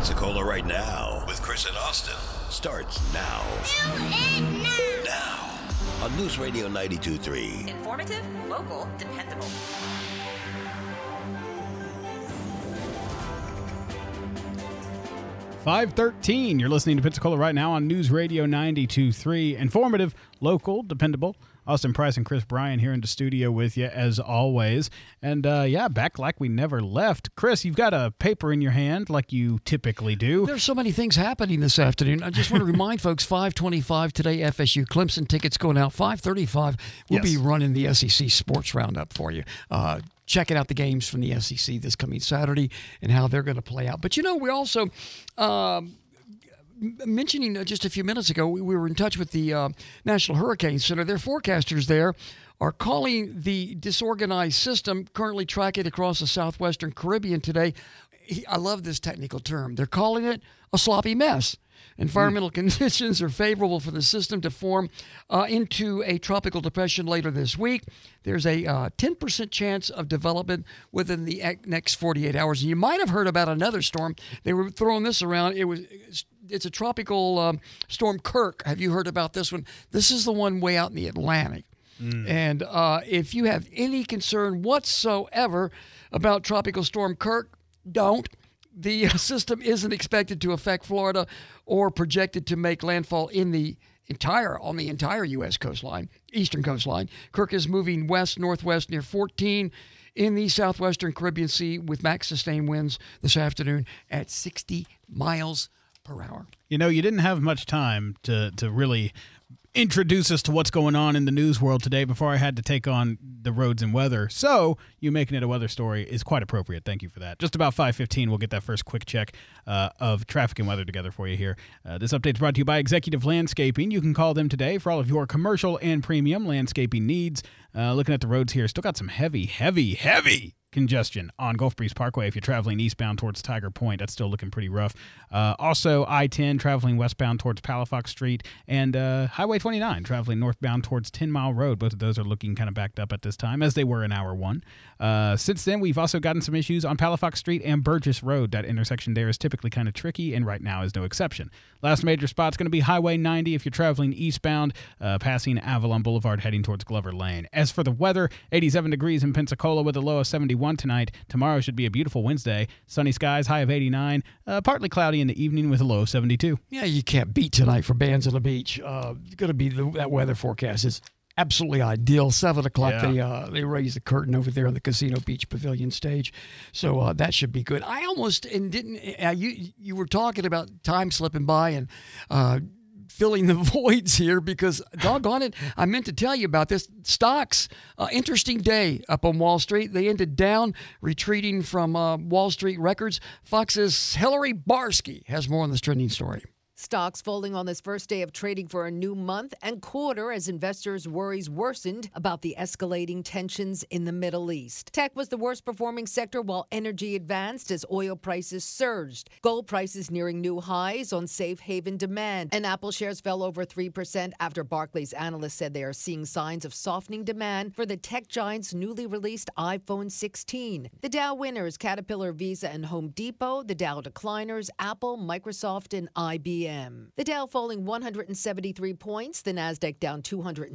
Pensacola right now with Chris and Austin starts now. Now on News Radio 92.3. Informative, local, dependable. .513. You're listening to Pensacola right now on News Radio 92.3. Informative, local, dependable. Austin Price and Chris Bryan here in the studio with you as always. And back like we never left. Chris, you've got a paper in your hand like you typically do. There's so many things happening this afternoon. I just want to remind folks, 5:25 today, FSU Clemson tickets going out. 5:35, we'll be running the SEC Sports Roundup for you. Checking out the games from the SEC this coming Saturday and how they're going to play out. But, we also mentioning just a few minutes ago, we were in touch with the National Hurricane Center. Their forecasters there are calling the disorganized system currently tracking across the southwestern Caribbean today. I love this technical term. They're calling it a sloppy mess. Environmental conditions are favorable for the system to form into a tropical depression later this week. There's a 10% chance of development within the next 48 hours. And you might have heard about another storm. They were throwing this around. It's a tropical storm Kirk. Have you heard about this one? This is the one way out in the Atlantic. And if you have any concern whatsoever about Tropical Storm Kirk, don't. The system isn't expected to affect Florida or projected to make landfall on the entire U.S. coastline, eastern coastline. Kirk is moving west-northwest near 14 in the southwestern Caribbean Sea with max sustained winds this afternoon at 60 miles per hour. You didn't have much time to really introduce us to what's going on in the news world today before I had to take on the roads and weather. So you making it a weather story is quite appropriate. Thank you for that. Just about 5:15, we'll get that first quick check of traffic and weather together for you here. This update is brought to you by Executive Landscaping. You can call them today for all of your commercial and premium landscaping needs. Looking at the roads here, still got some heavy congestion on Gulf Breeze Parkway if you're traveling eastbound towards Tiger Point. That's still looking pretty rough. Also, I-10 traveling westbound towards Palafox Street and Highway 29 traveling northbound towards 10 Mile Road. Both of those are looking kind of backed up at this time, as they were in hour one. Since then, we've also gotten some issues on Palafox Street and Burgess Road. That intersection there is typically kind of tricky, and right now is no exception. Last major spot's going to be Highway 90 if you're traveling eastbound, passing Avalon Boulevard heading towards Glover Lane. As for the weather, 87 degrees in Pensacola with a low of 71 tonight. Tomorrow should be a beautiful Wednesday. Sunny skies, high of 89. Partly cloudy in the evening with a low of 72. Yeah, you can't beat tonight for bands on the beach. Going to be that weather forecast is absolutely ideal. 7 o'clock, they raise the curtain over there on the Casino Beach Pavilion stage. So that should be good. I almost you were talking about time slipping by and filling the voids here because, doggone it, I meant to tell you about this. Stocks, interesting day up on Wall Street. They ended down, retreating from Wall Street records. Fox's Hillary Barsky has more on this trending story. Stocks falling on this first day of trading for a new month and quarter as investors' worries worsened about the escalating tensions in the Middle East. Tech was the worst performing sector while energy advanced as oil prices surged. Gold prices nearing new highs on safe haven demand. And Apple shares fell over 3% after Barclays analysts said they are seeing signs of softening demand for the tech giant's newly released iPhone 16. The Dow winners, Caterpillar, Visa, and Home Depot. The Dow decliners, Apple, Microsoft, and IBM. The Dow falling 173 points, the Nasdaq down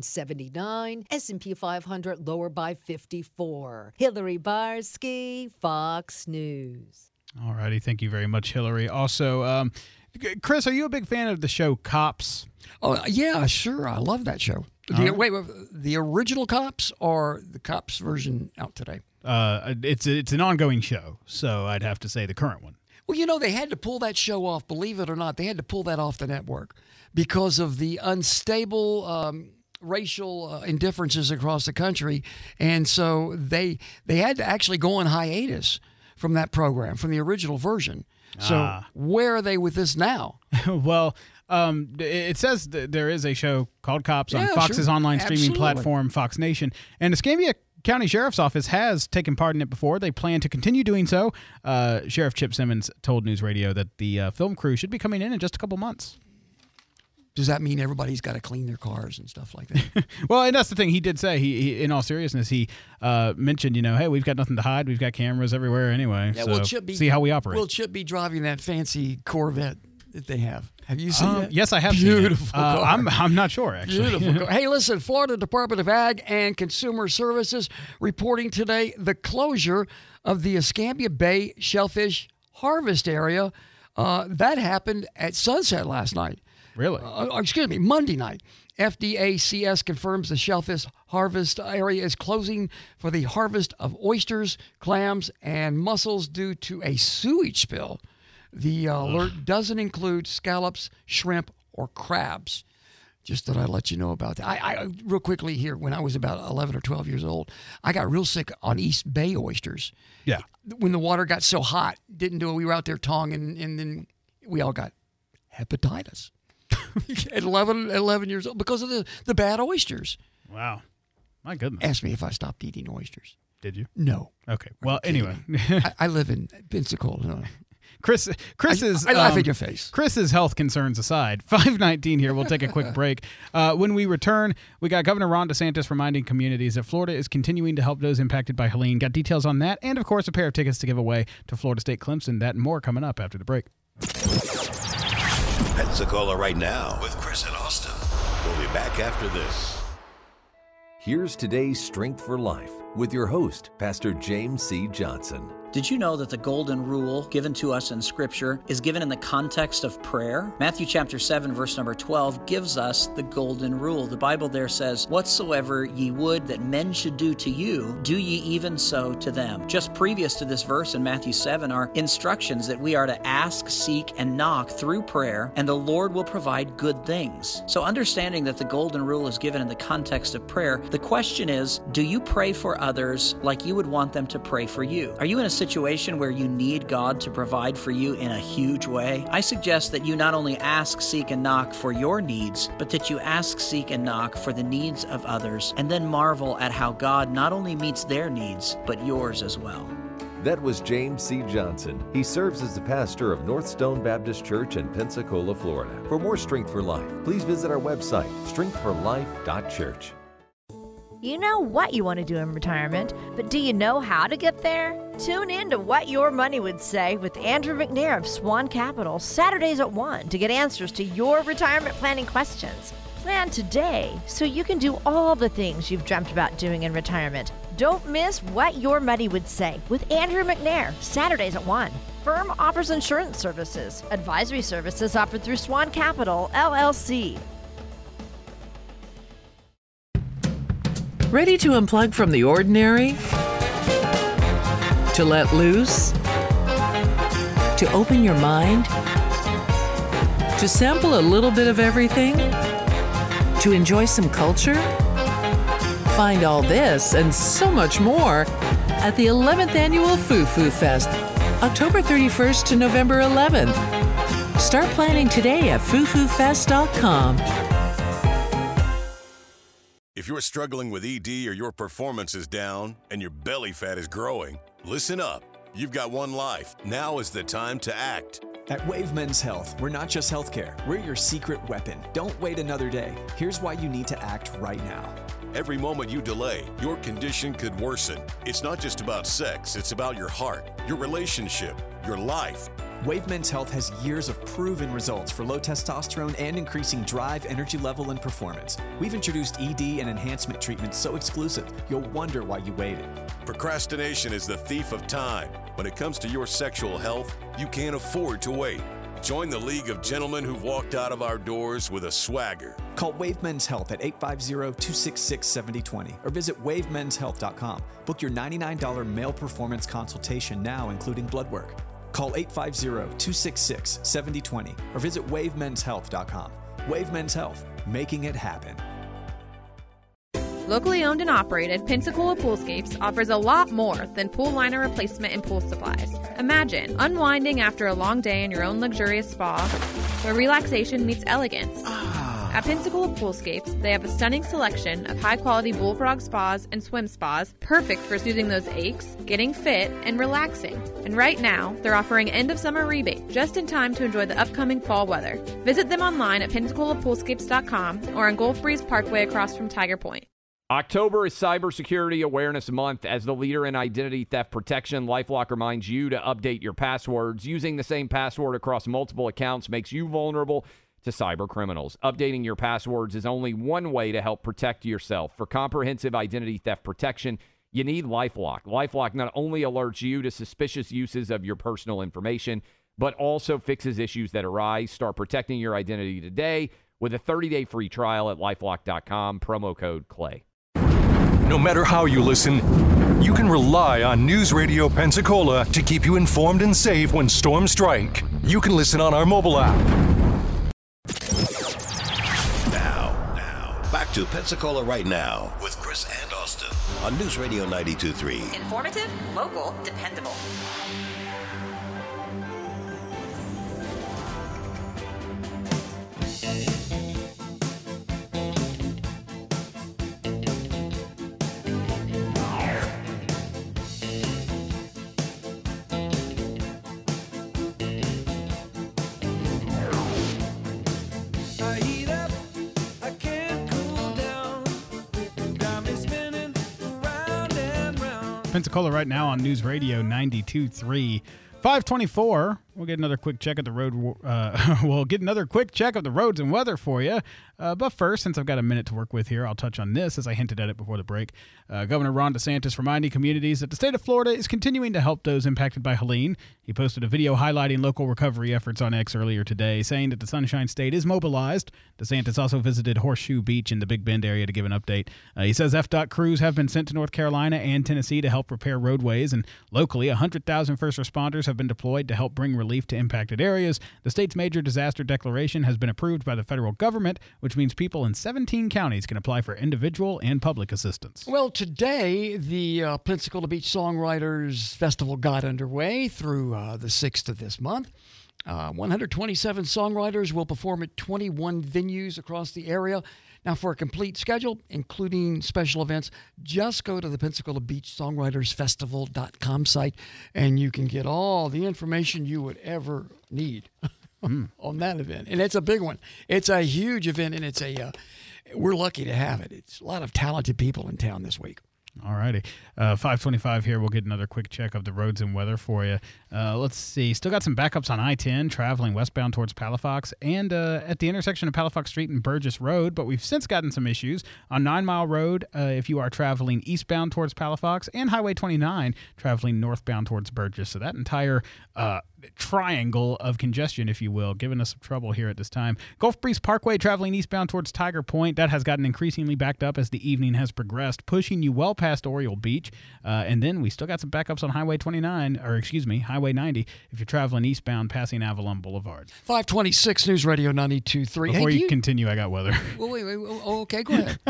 279, S&P 500 lower by 54. Hillary Barsky, Fox News. All righty, thank you very much, Hillary. Also, Chris, are you a big fan of the show Cops? Oh, yeah, sure. I love that show. Wait, the original Cops or the Cops version out today? It's an ongoing show, so I'd have to say the current one. Well, they had to pull that show off, believe it or not. They had to pull that off the network because of the unstable racial indifferences across the country. And so they had to actually go on hiatus from that program, from the original version. So where are they with this now? Well, it says that there is a show called Cops on Fox's online streaming platform, Fox Nation. And Escambia County Sheriff's Office has taken part in it before. They plan to continue doing so. Sheriff Chip Simmons told News Radio that the film crew should be coming in just a couple months. does that mean everybody's got to clean their cars and stuff like that? Well, and that's the thing. He did say, he in all seriousness, he mentioned, hey, we've got nothing to hide. We've got cameras everywhere anyway. Yeah, so well, Chip see how we operate. Will Chip be driving that fancy Corvette that they have? Have you seen that? Yes, I have Beautiful seen it. I'm not sure, actually. Beautiful car. Hey, listen, Florida Department of Ag and Consumer Services reporting today the closure of the Escambia Bay shellfish harvest area. That happened at sunset last night. Really? Monday night. FDACS confirms the shellfish harvest area is closing for the harvest of oysters, clams, and mussels due to a sewage spill. The alert doesn't include scallops, shrimp, or crabs. Just thought I'd let you know about that. I real quickly here, when I was about 11 or 12 years old, I got real sick on East Bay oysters. Yeah. When the water got so hot, didn't do it. We were out there tonging, and then we all got hepatitis at 11 years old because of the bad oysters. Wow. My goodness. Ask me if I stopped eating oysters. Did you? No. Okay. Well, anyway. I live in Pensacola. Chris's I laugh at your face. Chris's health concerns aside, 5:19 here. We'll take a quick break. When we return, we got Governor Ron DeSantis reminding communities that Florida is continuing to help those impacted by Helene. Got details on that, and of course, a pair of tickets to give away to Florida State Clemson. That and more coming up after the break. Pensacola right now with Chris and Austin. We'll be back after this. Here's today's Strength for Life with your host, Pastor James C. Johnson. Did you know that the golden rule given to us in Scripture is given in the context of prayer? Matthew chapter 7, verse number 12 gives us the golden rule. The Bible there says, "Whatsoever ye would that men should do to you, do ye even so to them." Just previous to this verse in Matthew 7 are instructions that we are to ask, seek, and knock through prayer, and the Lord will provide good things. So understanding that the golden rule is given in the context of prayer, the question is, do you pray for others like you would want them to pray for you? Are you in a situation where you need God to provide for you in a huge way? I suggest that you not only ask, seek, and knock for your needs, but that you ask, seek, and knock for the needs of others, and then marvel at how God not only meets their needs, but yours as well. That was James C. Johnson. He serves as the pastor of North Stone Baptist Church in Pensacola, Florida. For more Strength for Life, please visit our website, strengthforlife.church. You know what you want to do in retirement, but do you know how to get there? Tune in to What Your Money Would Say with Andrew McNair of Swan Capital, Saturdays at 1 to get answers to your retirement planning questions. Plan today so you can do all the things you've dreamt about doing in retirement. Don't miss What Your Money Would Say with Andrew McNair, Saturdays at 1. Firm offers insurance services. Advisory services offered through Swan Capital, LLC. Ready to unplug from the ordinary? To let loose? To open your mind? To sample a little bit of everything? To enjoy some culture? Find all this and so much more at the 11th Annual Foo-Foo Fest, October 31st to November 11th. Start planning today at foofoofest.com. If you're struggling with ED or your performance is down and your belly fat is growing, listen up. You've got one life. Now is the time to act. At Wave Men's Health, we're not just healthcare. We're your secret weapon. Don't wait another day. Here's why you need to act right now. Every moment you delay, your condition could worsen. It's not just about sex, it's about your heart, your relationship, your life. Wave Men's Health has years of proven results for low testosterone and increasing drive, energy level, and performance. We've introduced ED and enhancement treatments so exclusive, you'll wonder why you waited. Procrastination is the thief of time. When it comes to your sexual health, you can't afford to wait. Join the League of Gentlemen who've walked out of our doors with a swagger. Call Wave Men's Health at 850-266-7020 or visit wavemenshealth.com. Book your $99 male performance consultation now, including blood work. Call 850-266-7020 or visit wavemenshealth.com. Wave Men's Health, making it happen. Locally owned and operated, Pensacola Poolscapes offers a lot more than pool liner replacement and pool supplies. Imagine unwinding after a long day in your own luxurious spa, where relaxation meets elegance. At Pensacola Poolscapes, they have a stunning selection of high-quality bullfrog spas and swim spas, perfect for soothing those aches, getting fit, and relaxing. And right now, they're offering end-of-summer rebate, just in time to enjoy the upcoming fall weather. Visit them online at PensacolaPoolscapes.com or on Gulf Breeze Parkway across from Tiger Point. October is Cybersecurity Awareness Month. As the leader in identity theft protection, LifeLock reminds you to update your passwords. Using the same password across multiple accounts makes you vulnerable to cyber criminals. Updating your passwords is only one way to help protect yourself. For comprehensive identity theft protection, you need LifeLock. LifeLock not only alerts you to suspicious uses of your personal information, but also fixes issues that arise. Start protecting your identity today with a 30-day free trial at LifeLock.com, promo code CLAY. No matter how you listen, you can rely on News Radio Pensacola to keep you informed and safe when storms strike. You can listen on our mobile app. Now, back to Pensacola Right Now with Chris and Austin on News Radio 92.3. Informative, local, dependable. Pensacola Right Now on News Radio 92.3. 524. We'll get another quick check at the road. We'll get another quick check of the roads and weather for you. But first, since I've got a minute to work with here, I'll touch on this as I hinted at it before the break. Governor Ron DeSantis reminding communities that the state of Florida is continuing to help those impacted by Helene. He posted a video highlighting local recovery efforts on X earlier today, saying that the Sunshine State is mobilized. DeSantis also visited Horseshoe Beach in the Big Bend area to give an update. He says FDOT crews have been sent to North Carolina and Tennessee to help repair roadways, and locally, 100,000 first responders have been deployed to help bring relief to impacted areas. The state's major disaster declaration has been approved by the federal government, which means people in 17 counties can apply for individual and public assistance. Well, today, the Pensacola Beach Songwriters Festival got underway through the 6th of this month. 127 songwriters will perform at 21 venues across the area. Now, for a complete schedule, including special events, just go to the Pensacola Beach SongwritersFestival.com site, and you can get all the information you would ever need on that event. And it's a big one. It's a huge event, and we're lucky to have it. It's a lot of talented people in town this week. All righty. 525 here. We'll get another quick check of the roads and weather for you. Let's see. Still got some backups on I-10 traveling westbound towards Palafox and at the intersection of Palafox Street and Burgess Road, but we've since gotten some issues on 9 Mile Road if you are traveling eastbound towards Palafox, and Highway 29 traveling northbound towards Burgess. So that entire triangle of congestion, if you will, giving us some trouble here at this time. Gulf Breeze Parkway traveling eastbound towards Tiger Point. That has gotten increasingly backed up as the evening has progressed, pushing you well past Oriole Beach. And then we still got some backups on Highway 90 if you're traveling eastbound passing Avalon Boulevard. 526 News Radio 92.3. Before you continue, I got weather. Well, wait. Oh, okay, go ahead.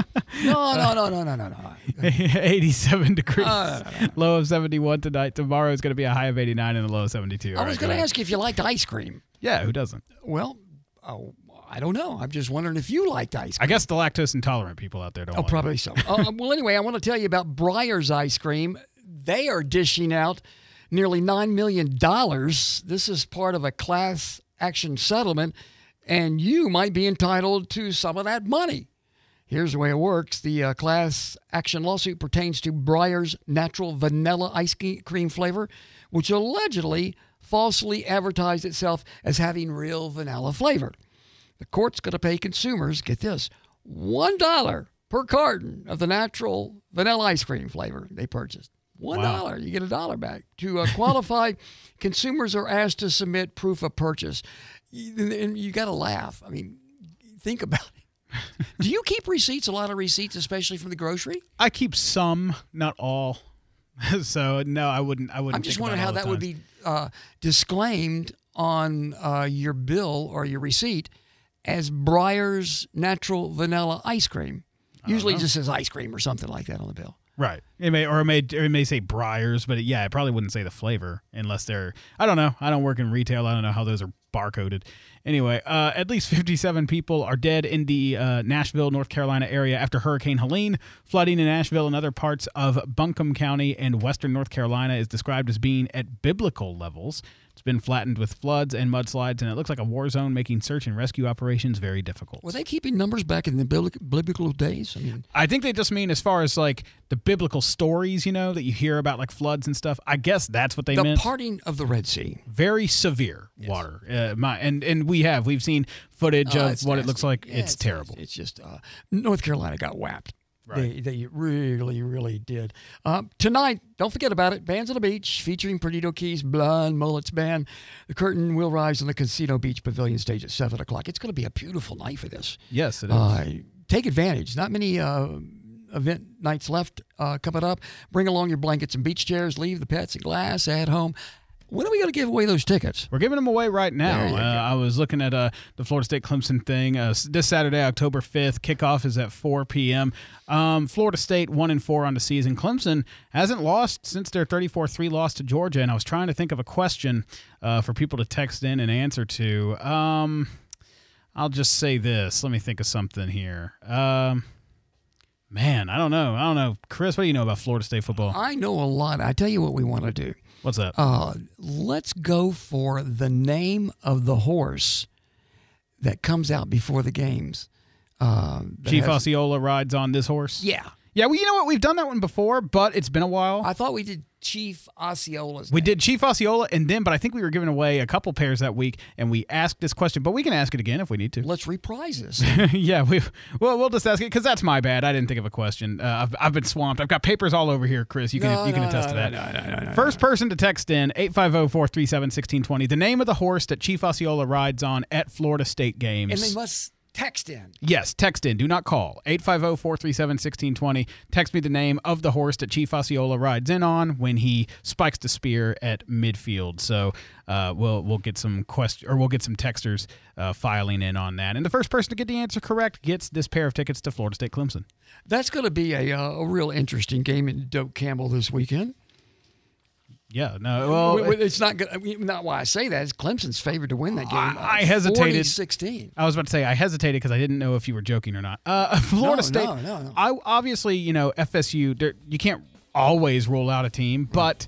No. 87 degrees. Low of 71 tonight. Tomorrow is going to be a high of 89 and a low of 72. I was going to ask you if you liked ice cream. Yeah, who doesn't? Well, I don't know. I'm just wondering if you liked ice cream. I guess the lactose intolerant people out there don't. Probably so. Well, anyway, I want to tell you about Breyers Ice Cream. They are dishing out nearly $9 million. This is part of a class action settlement, and you might be entitled to some of that money. Here's the way it works. The class action lawsuit pertains to Breyers Natural Vanilla Ice Cream flavor, which allegedly falsely advertised itself as having real vanilla flavor. The court's going to pay consumers, get this, $1 per carton of the natural vanilla ice cream flavor they purchased. $1. Wow. You get $1 back. To qualify, consumers are asked to submit proof of purchase. And you got to laugh. I mean, think about it. Do you keep receipts, a lot of receipts, especially from the grocery? I keep some, not all. So, no, I wouldn't. I'm just wondering how that would be disclaimed on your bill or your receipt as Breyers Natural Vanilla Ice Cream. Usually it just says ice cream or something like that on the bill. Right. It may say Breyers, but it probably wouldn't say the flavor unless they're, I don't know. I don't work in retail. I don't know how those are barcoded. Anyway, at least 57 people are dead in the Nashville, North Carolina area after Hurricane Helene. Flooding in Nashville and other parts of Buncombe County and western North Carolina is described as being at biblical levels. It's been flattened with floods and mudslides, and it looks like a war zone, making search and rescue operations very difficult. Were they keeping numbers back in the biblical days? I think they just mean as far as like the biblical stories, that you hear about like floods and stuff. I guess that's what they meant. The parting of the Red Sea. Very severe water. We've seen footage of what it looks like. It's terrible. It's just North Carolina got whapped. Right. They really, really did. Tonight, don't forget about it. Bands on the Beach featuring Perdido Keys, Blonde Mullets Band. The curtain will rise on the Casino Beach Pavilion stage at 7 o'clock. It's going to be a beautiful night for this. Yes, it is. Take advantage. Not many event nights left coming up. Bring along your blankets and beach chairs. Leave the pets and glass at home. When are we going to give away those tickets? We're giving them away right now. I was looking at the Florida State Clemson thing. This Saturday, October 5th, kickoff is at 4 p.m. Florida State 1-4 on the season. Clemson hasn't lost since their 34-3 loss to Georgia, and I was trying to think of a question for people to text in and answer to. I'll just say this. Let me think of something here. Man, I don't know. Chris, what do you know about Florida State football? I know a lot. I tell you what we want to do. What's that? Let's go for the name of the horse that comes out before the games. Chief Osceola rides on this horse? Yeah. Yeah, well, you know what? We've done that one before, but it's been a while. I thought we did Chief Osceola's We did Chief Osceola, but I think we were giving away a couple pairs that week, and we asked this question, but we can ask it again if we need to. Let's reprise this. Yeah, we'll just ask it, because that's my bad. I didn't think of a question. I've been swamped. I've got papers all over here, Chris. You can attest to that. No. First person to text in, 850-437-1620, the name of the horse that Chief Osceola rides on at Florida State games. And they must text in. Yes, text in. Do not call. 850-437-1620. Text me the name of the horse that Chief Osceola rides in on when he spikes the spear at midfield. So we'll get some we'll get some texters filing in on that. And the first person to get the answer correct gets this pair of tickets to Florida State Clemson. That's going to be a real interesting game in Doak Campbell this weekend. Yeah, no. Well, it's not good. Not why I say that. It's Clemson's favored to win that game. I hesitated. 40-16. I was about to say I hesitated because I didn't know if you were joking or not. Florida State. No. I obviously, FSU. You can't always roll out a team, but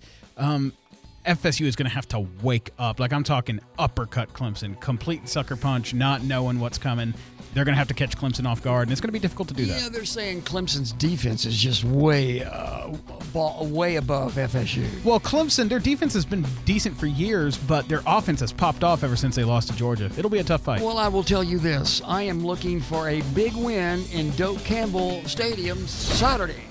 FSU is going to have to wake up. Like I'm talking uppercut Clemson, complete sucker punch, not knowing what's coming. They're going to have to catch Clemson off guard, and it's going to be difficult to do that. Yeah, they're saying Clemson's defense is just way above FSU. Well, Clemson, their defense has been decent for years, but their offense has popped off ever since they lost to Georgia. It'll be a tough fight. Well, I will tell you this. I am looking for a big win in Doak Campbell Stadium Saturday.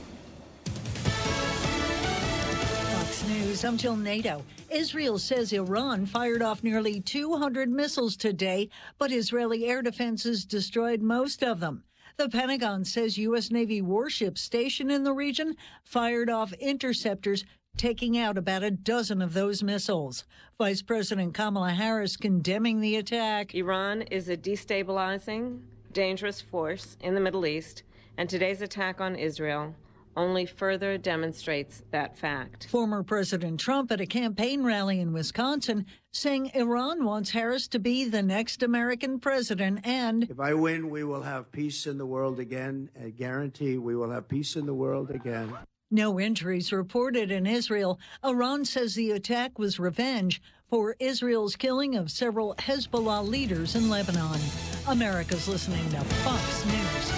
Fox News, I'm Jill Nato. Israel says Iran fired off nearly 200 missiles today, but Israeli air defenses destroyed most of them. The Pentagon says U.S. Navy warships stationed in the region fired off interceptors, taking out about a dozen of those missiles. Vice President Kamala Harris condemning the attack. Iran is a destabilizing, dangerous force in the Middle East, and today's attack on Israel only further demonstrates that fact. Former President Trump at a campaign rally in Wisconsin saying Iran wants Harris to be the next American president and if I win, we will have peace in the world again. I guarantee we will have peace in the world again. No injuries reported in Israel. Iran says the attack was revenge for Israel's killing of several Hezbollah leaders in Lebanon. America's listening to Fox News.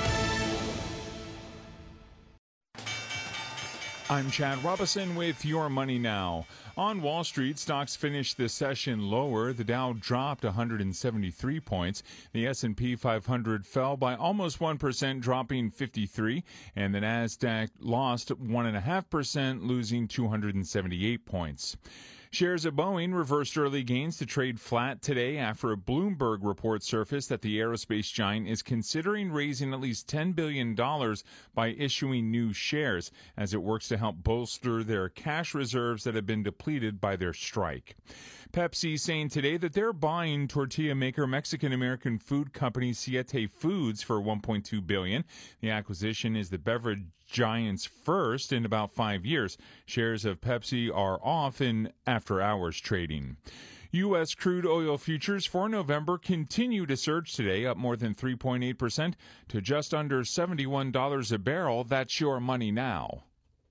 I'm Chad Robison with Your Money Now. On Wall Street, stocks finished the session lower. The Dow dropped 173 points. The S&P 500 fell by almost 1%, dropping 53. And the Nasdaq lost 1.5%, losing 278 points. Shares of Boeing reversed early gains to trade flat today after a Bloomberg report surfaced that the aerospace giant is considering raising at least $10 billion by issuing new shares as it works to help bolster their cash reserves that have been depleted by their strike. Pepsi saying today that they're buying tortilla maker Mexican-American food company Siete Foods for $1.2 billion. The acquisition is the beverage giant's first in about 5 years. Shares of Pepsi are off in after-hours trading. U.S. crude oil futures for November continue to surge today, up more than 3.8% to just under $71 a barrel. That's your money now.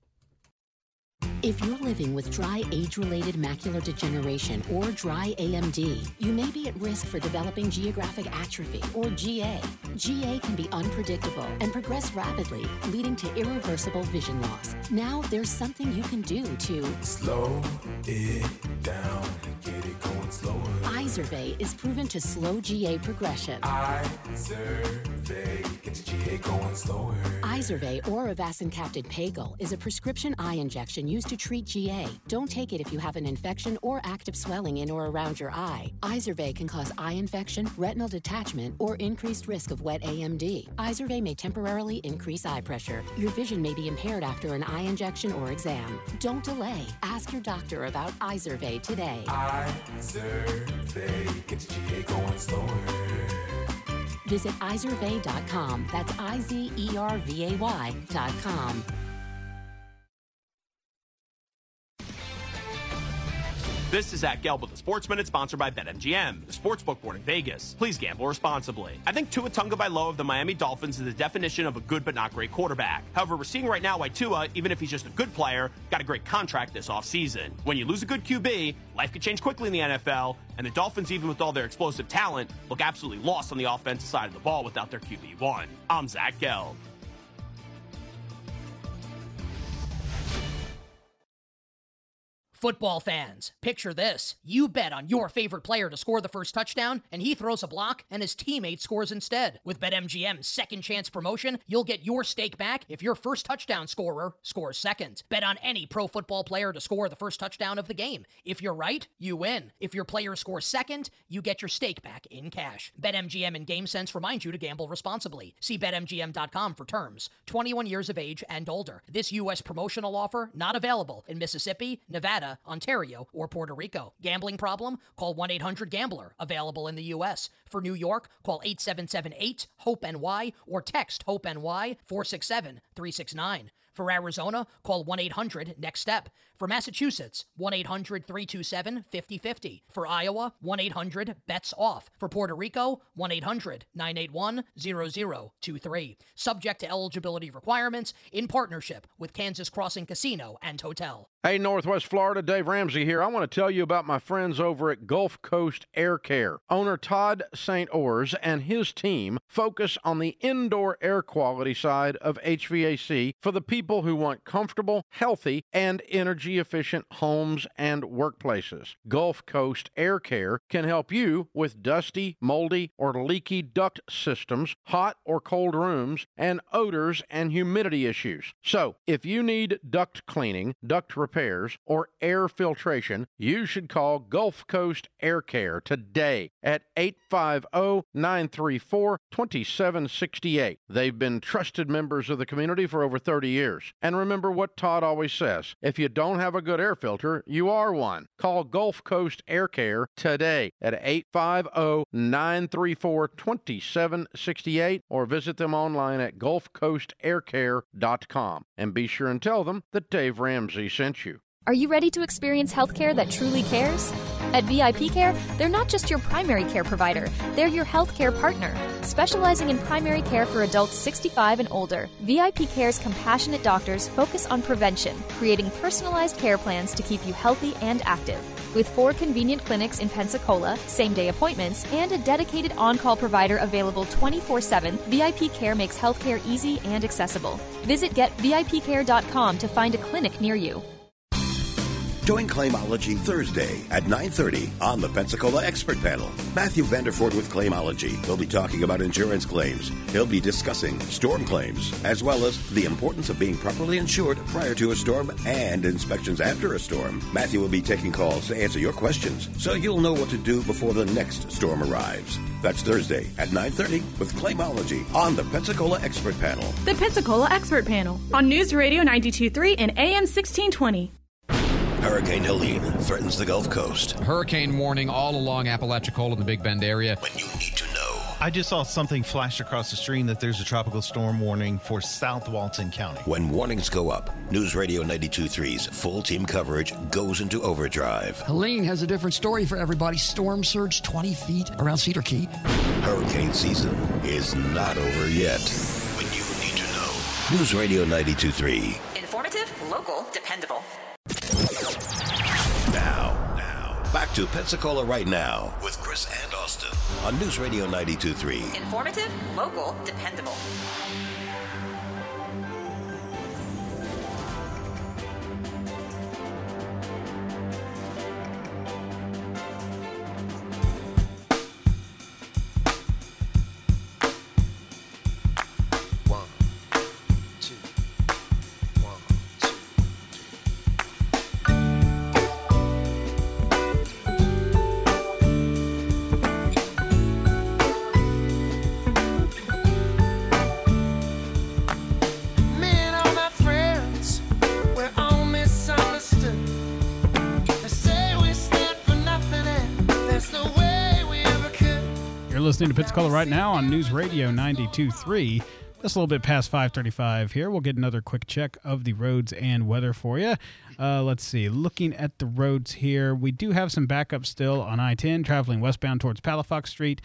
If you're living with dry age-related macular degeneration or dry AMD, you may be at risk for developing geographic atrophy or GA. GA can be unpredictable and progress rapidly, leading to irreversible vision loss. Now there's something you can do to slow it down, get it going slower. Izervay is proven to slow GA progression. Izervay, get your GA going slower. Izervay or avacincaptad pagel is a prescription eye injection used to treat GA. Don't take it if you have an infection or active swelling in or around your eye. Izervay can cause eye infection, retinal detachment, or increased risk of wet AMD. Izervay may temporarily increase eye pressure. Your vision may be impaired after an eye injection or exam. Don't delay. Ask your doctor about Izervay today. Izervay, get your GA going slower. Visit Izervay.com. That's IZERVAY.com. This is Zach Gelb with the Sports Minute, sponsored by BetMGM, the sportsbook board in Vegas. Please gamble responsibly. I think Tua Tagovailoa of the Miami Dolphins is the definition of a good but not great quarterback. However, we're seeing right now why Tua, even if he's just a good player, got a great contract this offseason. When you lose a good QB, life could change quickly in the NFL, and the Dolphins, even with all their explosive talent, look absolutely lost on the offensive side of the ball without their QB1. I'm Zach Gelb. Football fans, picture this. You bet on your favorite player to score the first touchdown, and he throws a block, and his teammate scores instead. With BetMGM's second chance promotion, you'll get your stake back if your first touchdown scorer scores second. Bet on any pro football player to score the first touchdown of the game. If you're right, you win. If your player scores second, you get your stake back in cash. BetMGM and GameSense remind you to gamble responsibly. See BetMGM.com for terms. 21 years of age and older. This U.S. promotional offer not available in Mississippi, Nevada, Ontario, or Puerto Rico. Gambling problem? Call 1-800-GAMBLER. Available in the U.S. For New York, call 877-8-HOPE-NY or text HOPE-NY 467-369. For Arizona, call 1-800-NEXT-STEP. For Massachusetts, 1-800-327-5050. For Iowa, 1-800-BETS-OFF. For Puerto Rico, 1-800-981-0023. Subject to eligibility requirements in partnership with Kansas Crossing Casino and Hotel. Hey, Northwest Florida, Dave Ramsey here. I want to tell you about my friends over at Gulf Coast Air Care. Owner Todd St. Ors and his team focus on the indoor air quality side of HVAC for the people who want comfortable, healthy, and energy-efficient homes and workplaces. Gulf Coast Air Care can help you with dusty, moldy, or leaky duct systems, hot or cold rooms, and odors and humidity issues. So, if you need duct cleaning, duct repairs, or air filtration, you should call Gulf Coast Air Care today at 850-934-2768. They've been trusted members of the community for over 30 years. And remember what Todd always says, if you don't have a good air filter, you are one. Call Gulf Coast Air Care today at 850-934-2768 or visit them online at gulfcoastaircare.com. And be sure and tell them that Dave Ramsey sent you. Are you ready to experience healthcare that truly cares? At VIP Care, they're not just your primary care provider, they're your healthcare partner. Specializing in primary care for adults 65 and older, VIP Care's compassionate doctors focus on prevention, creating personalized care plans to keep you healthy and active. With 4 convenient clinics in Pensacola, same-day appointments, and a dedicated on-call provider available 24/7, VIP Care makes healthcare easy and accessible. Visit GetVIPCare.com to find a clinic near you. Join Claimology Thursday at 9:30 on the Pensacola Expert Panel. Matthew Vanderford with Claimology will be talking about insurance claims. He'll be discussing storm claims, as well as the importance of being properly insured prior to a storm and inspections after a storm. Matthew will be taking calls to answer your questions, so you'll know what to do before the next storm arrives. That's Thursday at 9:30 with Claimology on the Pensacola Expert Panel. The Pensacola Expert Panel on News Radio 92.3 and AM 1620. Hurricane Helene threatens the Gulf Coast. Hurricane warning all along Apalachicola and the Big Bend area. When you need to know. I just saw something flash across the screen that there's a tropical storm warning for South Walton County. When warnings go up, News Radio 92.3's full team coverage goes into overdrive. Helene has a different story for everybody. Storm surge 20 feet around Cedar Key. Hurricane season is not over yet. When you need to know. News Radio 92.3. Informative, local, dependable. Now, back to Pensacola Right Now with Chris and Austin on News Radio 92.3. Informative, local, dependable. Listening to Pensacola Right Now on News Radio 92.3. Just a little bit past 5:35 here. We'll get another quick check of the roads and weather for you. Let's see. Looking at the roads here, we do have some backup still on I-10 traveling westbound towards Palafox Street.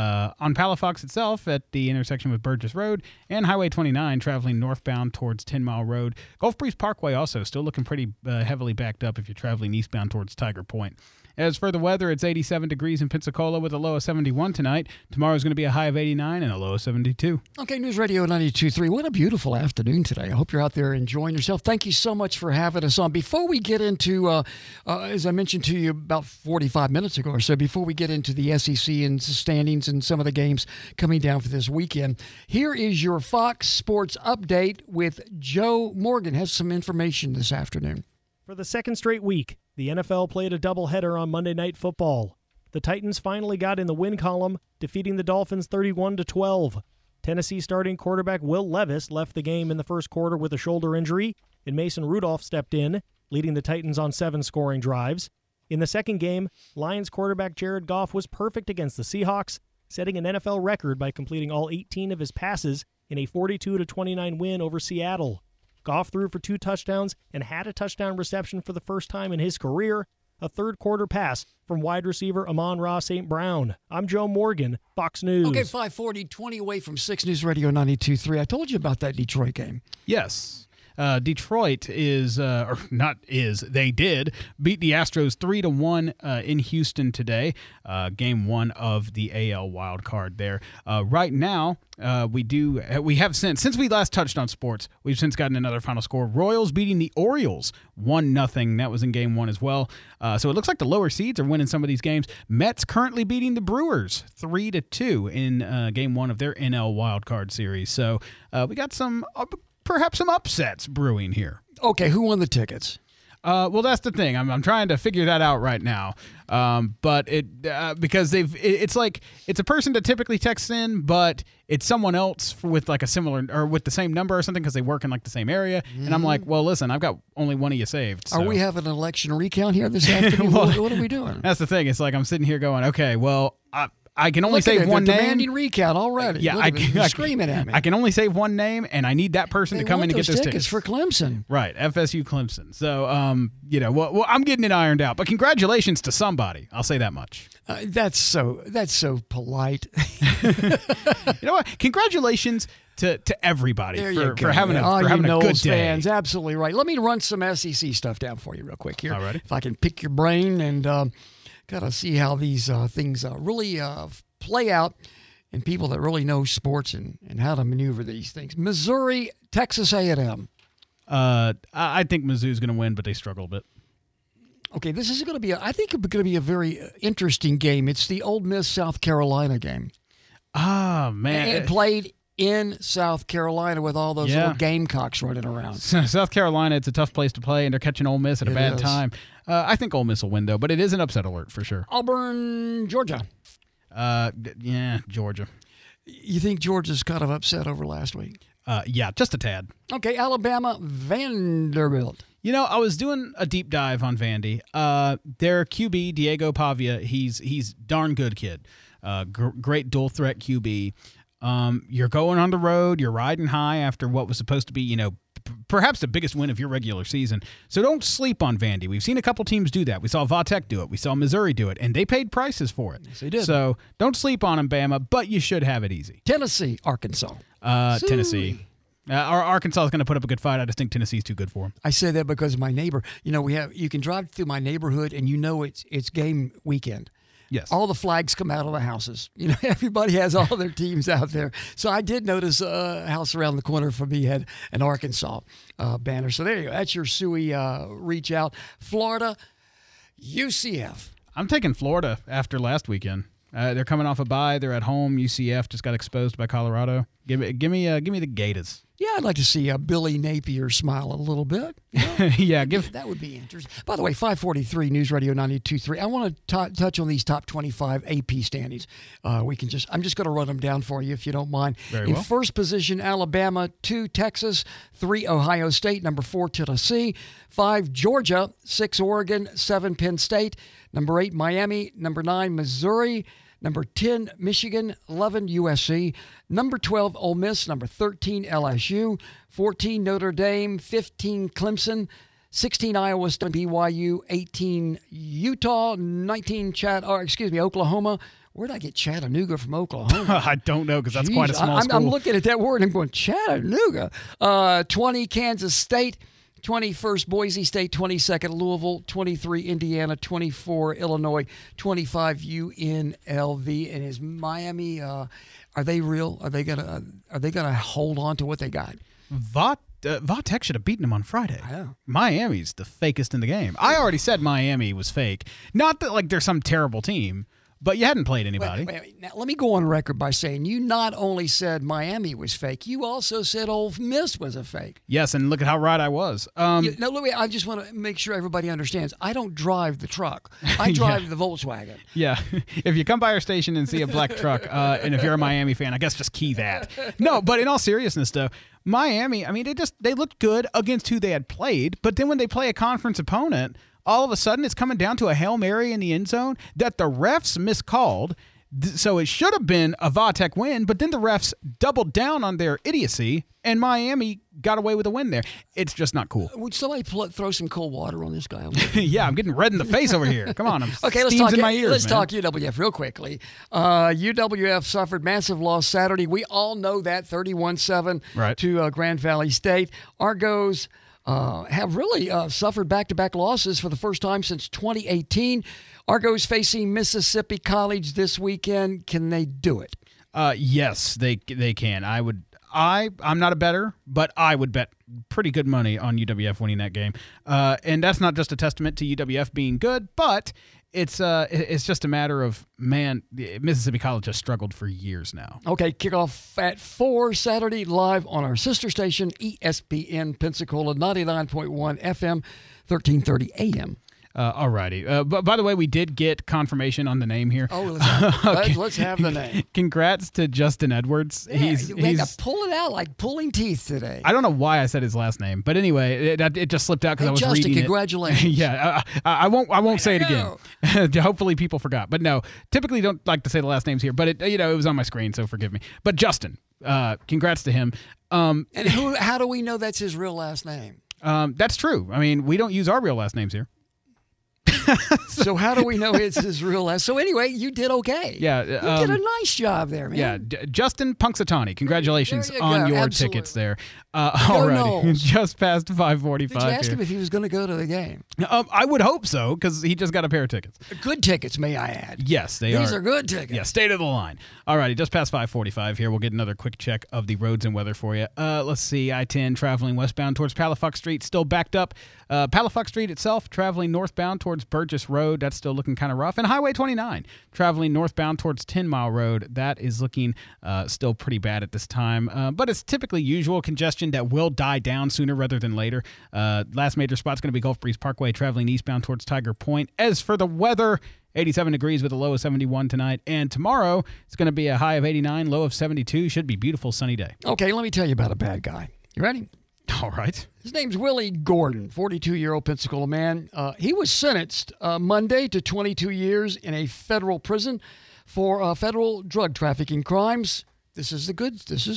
On Palafox itself at the intersection with Burgess Road, and Highway 29 traveling northbound towards 10 Mile Road. Gulf Breeze Parkway also still looking pretty heavily backed up if you're traveling eastbound towards Tiger Point. As for the weather, it's 87 degrees in Pensacola with a low of 71 tonight. Tomorrow's going to be a high of 89 and a low of 72. Okay, News Radio 92.3. What a beautiful afternoon today. I hope you're out there enjoying yourself. Thank you so much for having us on. Before we get into, as I mentioned to you about 45 minutes ago or so, before we get into the SEC and standings and some of the games coming down for this weekend, here is your Fox Sports update with Joe Morgan. Has some information this afternoon. For the second straight week, the NFL played a doubleheader on Monday Night Football. The Titans finally got in the win column, defeating the Dolphins 31-12. Tennessee starting quarterback Will Levis left the game in the first quarter with a shoulder injury, and Mason Rudolph stepped in, leading the Titans on 7 scoring drives. In the second game, Lions quarterback Jared Goff was perfect against the Seahawks, setting an NFL record by completing all 18 of his passes in a 42-29 win over Seattle. Goff threw for 2 touchdowns and had a touchdown reception for the first time in his career, a third-quarter pass from wide receiver Amon-Ra St. Brown. I'm Joe Morgan, Fox News. Okay, 5:40, 20 away from 6 News Radio 92.3. I told you about that Detroit game. Yes. Detroit they did beat the Astros 3-1 in Houston today. Game 1 of the AL wild card there. Right now, we have since we last touched on sports, we've since gotten another final score. Royals beating the Orioles 1-0. That was in game 1 as well. So it looks like the lower seeds are winning some of these games. Mets currently beating the Brewers 3-2 in game 1 of their NL wild card series. So we got some perhaps some upsets brewing here. Okay, who won the tickets? Well, that's the thing. I'm trying to figure that out right now. But because it's like it's a person that typically texts in, but it's someone else with like a similar or with the same number or something because they work in like the same area. And I'm like, well, listen, I've got only one of you saved. So. Are we having an election recount here this afternoon? Well, what are we doing? That's the thing. It's like I'm sitting here going, okay, well, I can only save one name. Demanding recount already. Yeah, I screaming at me. I can only save one name, and I need that person to come in and get those tickets for Clemson. Right, FSU Clemson. So, well, I'm getting it ironed out. But congratulations to somebody. I'll say that much. That's so polite. You know what? Congratulations to everybody for having a good day. Fans, absolutely right. Let me run some SEC stuff down for you real quick here. All right. If I can pick your brain and got to see how these things really play out and people that really know sports and how to maneuver these things. Missouri, Texas A&M. I think Mizzou's going to win, but they struggle a bit. Okay, this is going to be, I think it's going to be a very interesting game. It's the Ole Miss South Carolina game. Ah, man. And it played in South Carolina with all those little Gamecocks running around. South Carolina, it's a tough place to play, and they're catching Ole Miss at a bad time. I think Ole Miss will win, though, but it is an upset alert for sure. Auburn, Georgia. Georgia. You think Georgia's kind of upset over last week? Yeah, just a tad. Okay, Alabama, Vanderbilt. You know, I was doing a deep dive on Vandy. Their QB, Diego Pavia, he's darn good kid. Great dual threat QB. You're going on the road. You're riding high after what was supposed to be, perhaps the biggest win of your regular season. So don't sleep on Vandy. We've seen a couple teams do that. We saw Vatech do it. We saw Missouri do it, and they paid prices for it. Yes, they did. So don't sleep on them, Bama, but you should have it easy. Tennessee, Arkansas. Tennessee. Arkansas is going to put up a good fight. I just think Tennessee's too good for them. I say that because of my neighbor. You can drive through my neighborhood and it's game weekend. Yes. All the flags come out of the houses. Everybody has all their teams out there. So I did notice a house around the corner from me had an Arkansas banner. So there you go. That's your SUI reach out. Florida, UCF. I'm taking Florida after last weekend. They're coming off a bye. They're at home. UCF just got exposed by Colorado. Give me the Gators. Yeah, I'd like to see Billy Napier smile a little bit. Yeah, that would be interesting. By the way, 543 News Radio 92.3. I want to touch on these top 25 AP standings. I'm just going to run them down for you if you don't mind. Very In well. first position, Alabama. 2, Texas. 3, Ohio State. Number 4, Tennessee. 5, Georgia. 6, Oregon. 7, Penn State. Number 8, Miami. Number 9, Missouri. Number 10, Michigan. 11, USC. Number 12, Ole Miss. Number 13, LSU. 14, Notre Dame. 15, Clemson. 16, Iowa State, BYU. 18, Utah. 19, Oklahoma. Where did I get Chattanooga from Oklahoma? I don't know because that's quite a small school. I'm looking at that word and I'm going, Chattanooga. 20, Kansas State. 21st, Boise State. 22nd, Louisville. 23, Indiana. 24, Illinois. 25, UNLV. And is Miami? Are they real? Are they gonna hold on to what they got? Vatech should have beaten them on Friday. I know. Miami's the fakest in the game. I already said Miami was fake. Not that they're some terrible team, but you hadn't played anybody. Wait. Now, let me go on record by saying you not only said Miami was fake, you also said Ole Miss was a fake. Yes, and look at how right I was. I just want to make sure everybody understands. I don't drive the truck. I drive the Volkswagen. Yeah. If you come by our station and see a black truck, and if you're a Miami fan, I guess just key that. No, but in all seriousness, though, Miami, they looked good against who they had played, but then when they play a conference opponent, all of a sudden it's coming down to a Hail Mary in the end zone that the refs miscalled. So it should have been a Vatech win, but then the refs doubled down on their idiocy, and Miami got away with a win there. It's just not cool. Would somebody throw some cold water on this guy? Yeah, I'm getting red in the face over here. Come on. Okay, let's talk UWF real quickly. UWF suffered massive loss Saturday. We all know that, 31-7 to Grand Valley State. Argos have really suffered back-to-back losses for the first time since 2018. Argos facing Mississippi College this weekend. Can they do it? Yes, they can. I'm not a bettor, but I would bet pretty good money on UWF winning that game. And that's not just a testament to UWF being good, but it's just a matter of, Mississippi College has struggled for years now. Okay, kickoff at 4 Saturday, live on our sister station, ESPN Pensacola, 99.1 FM, 1330 AM. All righty. But by the way, we did get confirmation on the name here. Oh, let's have the name. Congrats to Justin Edwards. Yeah, we had to pull it out like pulling teeth today. I don't know why I said his last name, but anyway, it just slipped out because I was Justin, reading congratulations. Yeah, I won't say it again. Hopefully people forgot. But no, typically don't like to say the last names here, but it was on my screen, so forgive me. But Justin, congrats to him. And how do we know that's his real last name? That's true. We don't use our real last names here. So how do we know it's his real last? So anyway, you did okay. Yeah, you did a nice job there, man. Yeah, Justin Punxsutawney, congratulations on your tickets there. All right, just past 5:45. Did you ask him if he was going to go to the game? I would hope so because he just got a pair of tickets. Good tickets, may I add? Yes, they are. These are good tickets. Yeah, state of the line. All righty, just past 5:45 here. We'll get another quick check of the roads and weather for you. Let's see, I-10 traveling westbound towards Palafox Street, still backed up. Palafox Street itself traveling northbound towards Burgess Road, that's still looking kind of rough. And Highway 29 traveling northbound towards 10 Mile Road, that is looking still pretty bad at this time. But it's typically usual congestion that will die down sooner rather than later. Last major spot's going to be Gulf Breeze Parkway traveling eastbound towards Tiger Point. As for the weather, 87 degrees with a low of 71 tonight. And tomorrow, it's going to be a high of 89, low of 72. Should be a beautiful sunny day. Okay, let me tell you about a bad guy. You ready? All right. His name's Willie Gordon, 42-year-old Pensacola man. He was sentenced Monday to 22 years in a federal prison for federal drug trafficking crimes. This is good.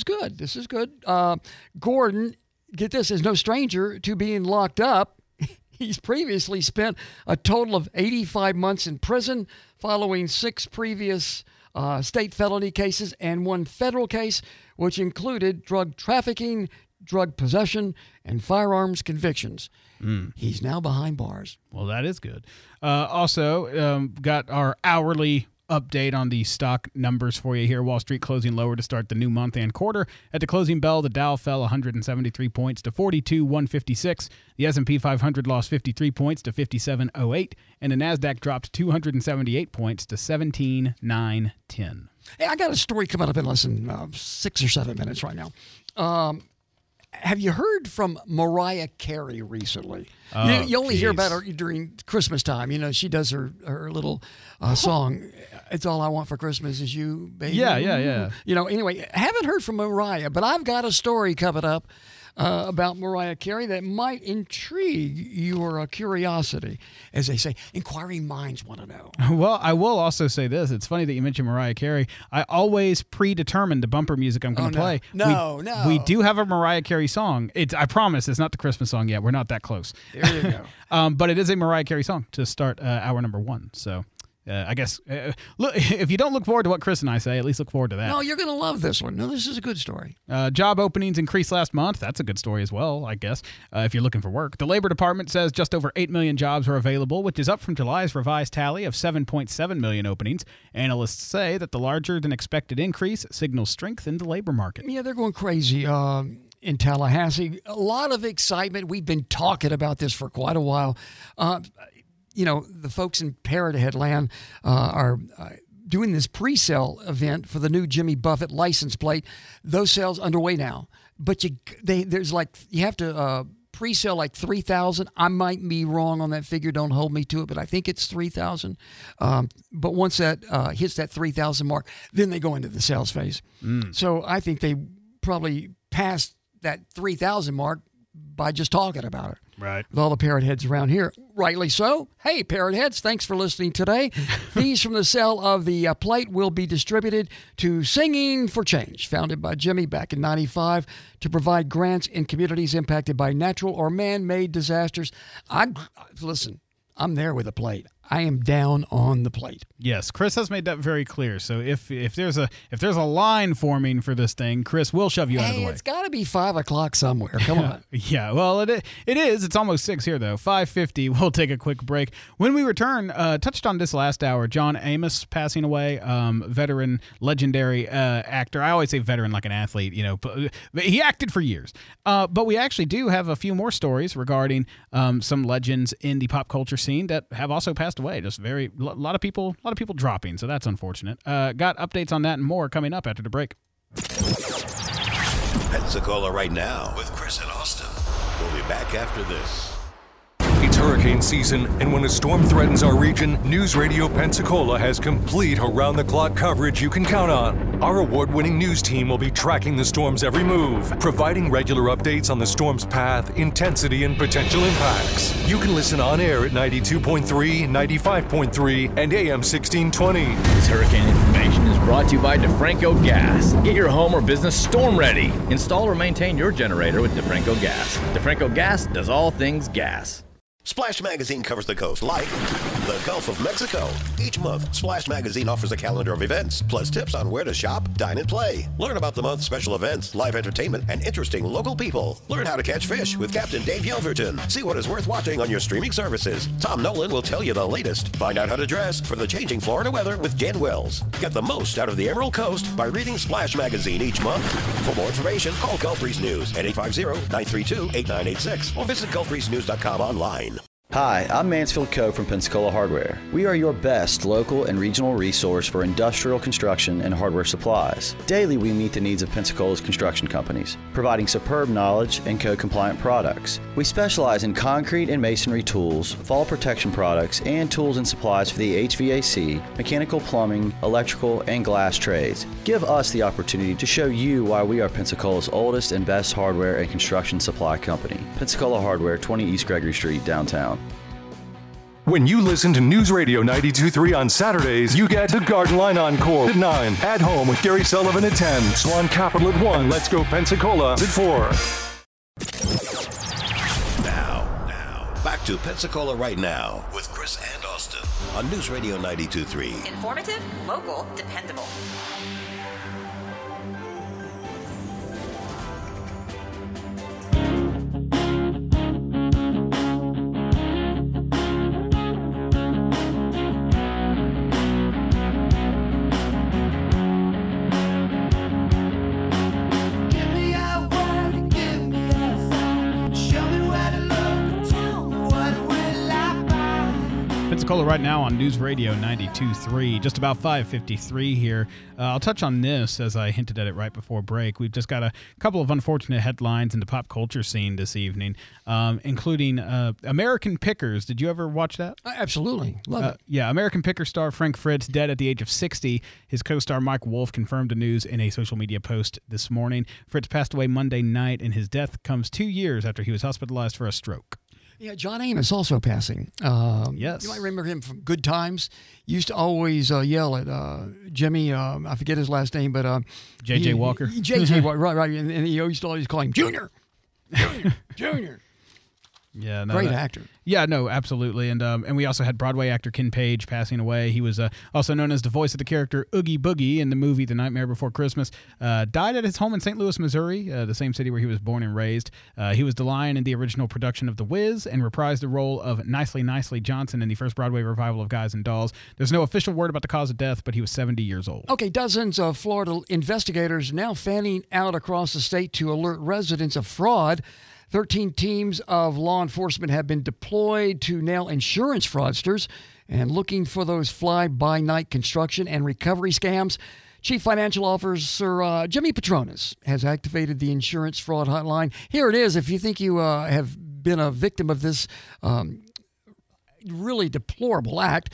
Gordon, get this, is no stranger to being locked up. He's previously spent a total of 85 months in prison following 6 previous state felony cases and 1 federal case, which included drug trafficking, drug possession, and firearms convictions. He's now behind bars. Well, that is good. Also, got our hourly update on the stock numbers for you here. Wall Street closing lower to start the new month and quarter. At the closing bell, the Dow fell 173 points to 42,156. The S&P 500 lost 53 points to 57,08. And the NASDAQ dropped 278 points to 17,910. Hey, I got a story coming up in less than 6 or 7 minutes right now. Have you heard from Mariah Carey recently? You only hear about her during Christmas time. You know, she does her little song, It's All I Want for Christmas Is You, Baby. Yeah. You know, anyway, haven't heard from Mariah, but I've got a story coming up about Mariah Carey that might intrigue your curiosity. As they say, inquiring minds want to know. Well, I will also say this. It's funny that you mentioned Mariah Carey. I always predetermine the bumper music I'm going to play. No. We do have a Mariah Carey song. I promise it's not the Christmas song yet. We're not that close. There you go. But it is a Mariah Carey song to start hour number 1. So I guess, look, if you don't look forward to what Chris and I say, at least look forward to that. No, you're going to love this one. No, this is a good story. Job openings increased last month. That's a good story as well, I guess, if you're looking for work. The Labor Department says just over 8 million jobs are available, which is up from July's revised tally of 7.7 million openings. Analysts say that the larger-than-expected increase signals strength in the labor market. Yeah, they're going crazy in Tallahassee. A lot of excitement. We've been talking about this for quite a while. You know, the folks in Parrot Head land are doing this pre-sale event for the new Jimmy Buffett license plate. Those sales underway now, but you have to pre-sale like 3,000. I might be wrong on that figure. Don't hold me to it, but I think it's 3,000. But once that hits that 3,000 mark, then they go into the sales phase. So I think they probably passed that 3,000 mark by just talking about it. Right. With all the Parrot Heads around here. Rightly so. Hey, Parrot Heads, thanks for listening today. Fees from the sale of the plate will be distributed to Singing for Change, founded by Jimmy back in 95 to provide grants in communities impacted by natural or man-made disasters. Listen, I'm there with a plate. I am down on the plate. Yes, Chris has made that very clear. So if there's a line forming for this thing, Chris will shove you out of the way. It's got to be 5 o'clock somewhere. Come on. Yeah, well, it is. It's almost 6 here, though. 5:50. We'll take a quick break. When we return, touched on this last hour, John Amos passing away, veteran, legendary actor. I always say veteran like an athlete, you know. But he acted for years. But we actually do have a few more stories regarding some legends in the pop culture scene that have also passed away. Just a lot of people dropping, so that's unfortunate. Got updates on that and more coming up after the break. Pensacola right now with Chris and Austin. We'll be back after this. It's hurricane season, and when a storm threatens our region, News Radio Pensacola has complete around-the-clock coverage you can count on. Our award-winning news team will be tracking the storm's every move, providing regular updates on the storm's path, intensity, and potential impacts. You can listen on air at 92.3, 95.3, and AM 1620. This hurricane information is brought to you by DeFranco Gas. Get your home or business storm ready. Install or maintain your generator with DeFranco Gas. DeFranco Gas does all things gas. Splash Magazine covers the coast like the Gulf of Mexico. Each month, Splash Magazine offers a calendar of events, plus tips on where to shop, dine, and play. Learn about the month's special events, live entertainment, and interesting local people. Learn how to catch fish with Captain Dave Yelverton. See what is worth watching on your streaming services. Tom Nolan will tell you the latest. Find out how to dress for the changing Florida weather with Jen Wells. Get the most out of the Emerald Coast by reading Splash Magazine each month. For more information, call Gulf Breeze News at 850-932-8986 or visit GulfBreezeNews.com online. Hi, I'm Mansfield Coe from Pensacola Hardware. We are your best local and regional resource for industrial construction and hardware supplies. Daily, we meet the needs of Pensacola's construction companies, providing superb knowledge and code-compliant products. We specialize in concrete and masonry tools, fall protection products, and tools and supplies for the HVAC, mechanical plumbing, electrical, and glass trades. Give us the opportunity to show you why we are Pensacola's oldest and best hardware and construction supply company. Pensacola Hardware, 20 East Gregory Street, downtown. When you listen to News Radio 92.3 on Saturdays, you get the Garden Line Encore at 9, At Home with Gary Sullivan at 10, Swan Capital at 1, Let's Go Pensacola at 4. Now, back to Pensacola Right Now with Chris and Austin on News Radio 92.3. Informative, local, dependable. Pensacola right now on News Radio 92.3, just about 5:53 here. I'll touch on this as I hinted at it right before break. We've just got a couple of unfortunate headlines in the pop culture scene this evening, including American Pickers. Did you ever watch that? Absolutely. Love it. Yeah, American Picker star Frank Fritz, dead at the age of 60. His co-star Mike Wolfe confirmed the news in a social media post this morning. Fritz passed away Monday night, and his death comes 2 years after he was hospitalized for a stroke. Yeah, John Amos also passing. Yes. You might remember him from Good Times. Used to always yell at Jimmy, I forget his last name, but... J.J. Walker. J.J. Walker, right. And he used to always call him Junior. Junior. Yeah, no, great actor. Yeah, no, absolutely. And we also had Broadway actor Ken Page passing away. He was also known as the voice of the character Oogie Boogie in the movie The Nightmare Before Christmas. Died at his home in St. Louis, Missouri, the same city where he was born and raised. He was the lion in the original production of The Wiz and reprised the role of Nicely Nicely Johnson in the first Broadway revival of Guys and Dolls. There's no official word about the cause of death, but he was 70 years old. Okay, dozens of Florida investigators now fanning out across the state to alert residents of fraud. 13 teams of law enforcement have been deployed to nail insurance fraudsters and looking for those fly-by-night construction and recovery scams. Chief Financial Officer Jimmy Petronas has activated the insurance fraud hotline. Here it is. If you think you have been a victim of this really deplorable act,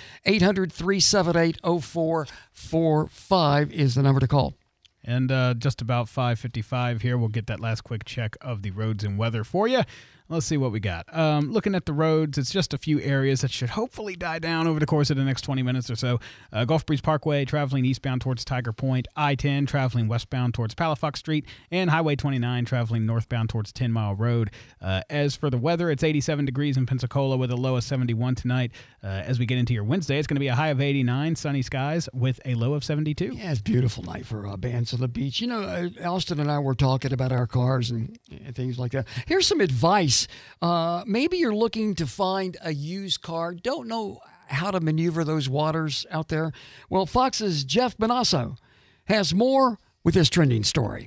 800-378-0445 is the number to call. And just about 5:55 here, we'll get that last quick check of the roads and weather for you. Let's see what we got. Looking at the roads, it's just a few areas that should hopefully die down over the course of the next 20 minutes or so. Gulf Breeze Parkway, traveling eastbound towards Tiger Point. I-10, traveling westbound towards Palafox Street. And Highway 29, traveling northbound towards 10 Mile Road. As for the weather, it's 87 degrees in Pensacola with a low of 71 tonight. As we get into your Wednesday, it's going to be a high of 89, sunny skies with a low of 72. Yeah, it's a beautiful night for bands on the beach. You know, Austin and I were talking about our cars and things like that. Here's some advice. Maybe you're looking to find a used car, don't know how to maneuver those waters out there. Well, Fox's Jeff Manasso has more with this trending story.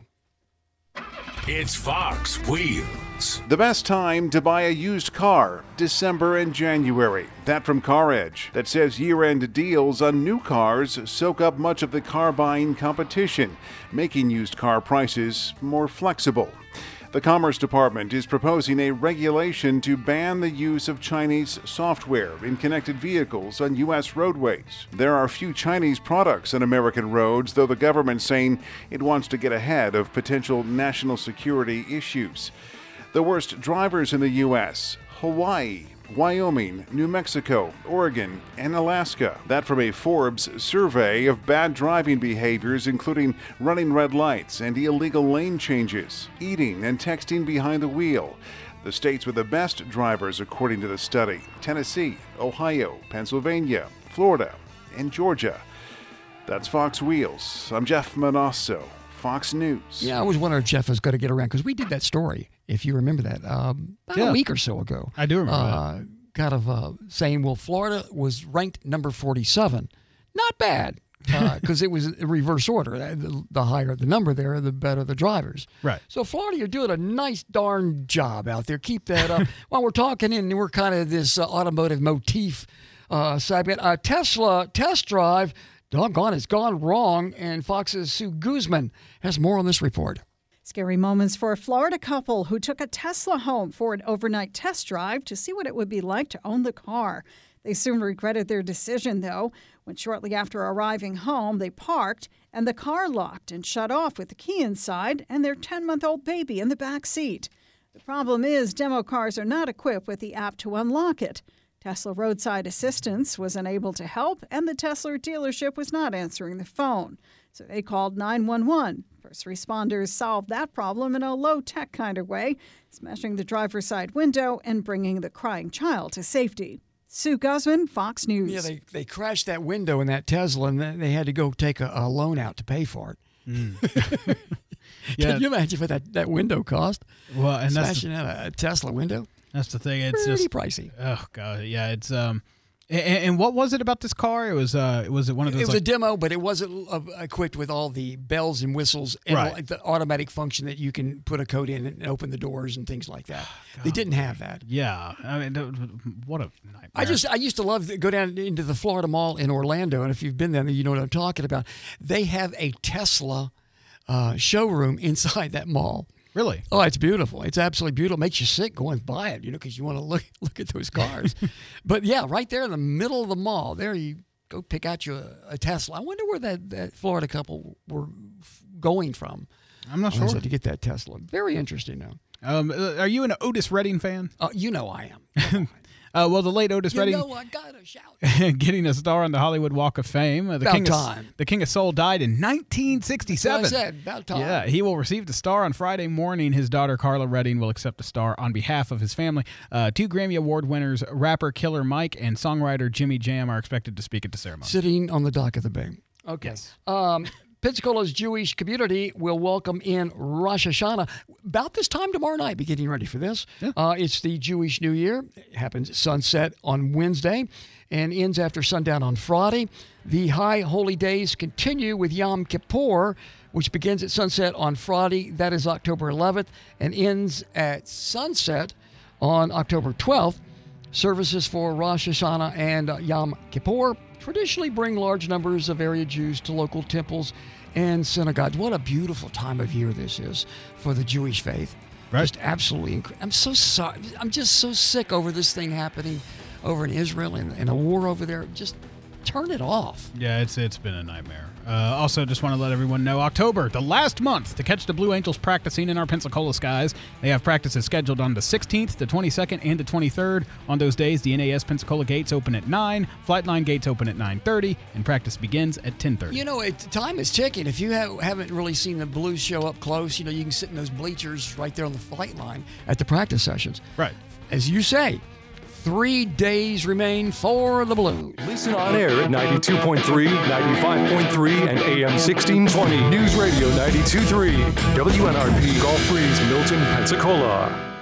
It's Fox Wheels. The best time to buy a used car, December and January. That from Car Edge, that says year-end deals on new cars soak up much of the car buying competition, making used car prices more flexible. The Commerce Department is proposing a regulation to ban the use of Chinese software in connected vehicles on U.S. roadways. There are few Chinese products on American roads, though the government's saying it wants to get ahead of potential national security issues. The worst drivers in the U.S., Hawaii, Wyoming, New Mexico, Oregon, and Alaska. That from a Forbes survey of bad driving behaviors, including running red lights and illegal lane changes, eating and texting behind the wheel. The states with the best drivers, according to the study: Tennessee, Ohio, Pennsylvania, Florida, and Georgia. That's Fox Wheels. I'm Jeff Manasso, Fox News. Yeah, I was wondering if Jeff was going to get around, because we did that story, if you remember that, about a week or so ago. I do remember that. Kind of saying, well, Florida was ranked number 47. Not bad, because it was in reverse order. The higher the number there, the better the drivers. Right. So, Florida, you're doing a nice darn job out there. Keep that up. While we're talking, and we're kind of this automotive motif segment, a Tesla test drive, doggone, it's gone wrong, and Fox's Sue Guzman has more on this report. Scary moments for a Florida couple who took a Tesla home for an overnight test drive to see what it would be like to own the car. They soon regretted their decision, though, when shortly after arriving home, they parked and the car locked and shut off with the key inside and their 10-month-old baby in the back seat. The problem is demo cars are not equipped with the app to unlock it. Tesla roadside assistance was unable to help, and the Tesla dealership was not answering the phone. So they called 911. First responders solved that problem in a low-tech kind of way, smashing the driver's side window and bringing the crying child to safety. Sue Guzman, Fox News. Yeah, they crashed that window in that Tesla, and then they had to go take a loan out to pay for it. Can you imagine what that window cost? Well, and smashing out a Tesla window. That's the thing. It's pretty just pricey. Oh god, yeah. It's And what was it about this car? It was one of those. It was a demo, but it wasn't equipped with all the bells and whistles and Right. the automatic function that you can put a code in and open the doors and things like that. They didn't have that. Yeah, I mean, what a nightmare. I used to love to go down into the Florida Mall in Orlando, and if you've been there, you know what I'm talking about. They have a Tesla showroom inside that mall. Really? Oh, it's beautiful. It's absolutely beautiful. It makes you sick going by it, because you want to look at those cars. But yeah, right there in the middle of the mall, there you go pick out you a Tesla. I wonder where that Florida couple were going from. I'm not sure. To get that Tesla. Very interesting now. Are you an Otis Redding fan? You know I am. Well, the late Otis Redding, I gotta shout. getting a star on the Hollywood Walk of Fame. The King of Soul died in 1967. That's what I said. About time. Yeah, he will receive the star on Friday morning. His daughter Carla Redding will accept the star on behalf of his family. 2 Grammy Award winners, rapper Killer Mike and songwriter Jimmy Jam, are expected to speak at the ceremony. Sitting on the dock of the bay. Okay. Yes. Pensacola's Jewish community will welcome in Rosh Hashanah about this time tomorrow night. Be getting ready for this. Yeah. It's the Jewish New Year. It happens at sunset on Wednesday and ends after sundown on Friday. The high holy days continue with Yom Kippur, which begins at sunset on Friday. That is October 11th and ends at sunset on October 12th. Services for Rosh Hashanah and Yom Kippur traditionally bring large numbers of area Jews to local temples and synagogues. What a beautiful time of year this is for the Jewish faith. Right. Just absolutely I'm so sorry. I'm just so sick over this thing happening over in Israel and a war over there. Just turn it off. Yeah, it's been a nightmare. Also, just want to let everyone know, October, the last month to catch the Blue Angels practicing in our Pensacola skies. They have practices scheduled on the 16th, the 22nd, and the 23rd. On those days, the NAS Pensacola gates open at 9, flight line gates open at 9:30, and practice begins at 10:30. Time is ticking. If you haven't really seen the Blues show up close, you can sit in those bleachers right there on the flight line at the practice sessions. Right. As you say, 3 days remain for the Blues. Listen on air at 92.3, 95.3, and AM 1620. News Radio 92.3. WNRP Gulf Breeze, Milton, Pensacola.